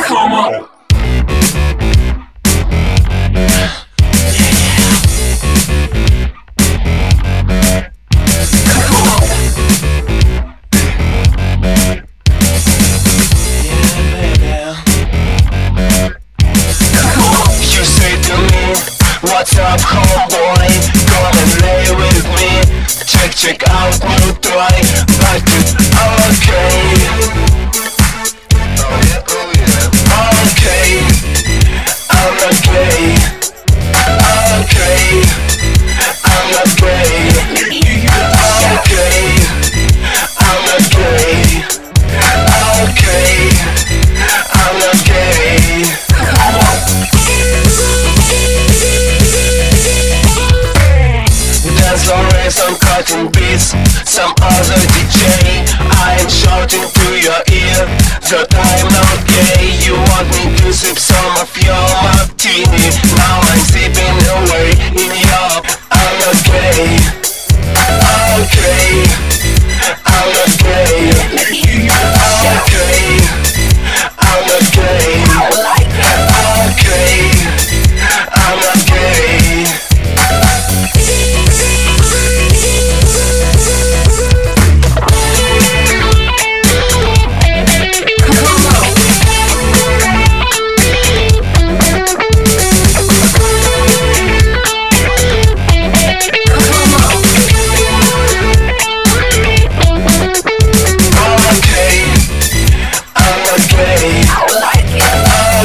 Come on. What's up, homeboy? Come and lay with me. Check out new toy. But it's okay. Oh yeah, oh yeah. Okay, I'm not gay. Okay, I'm not gay. Okay, I'm not gay. Okay, I'm not gay. There's always some cutting beats, some other DJ. I am shouting to your ear that I'm not gay.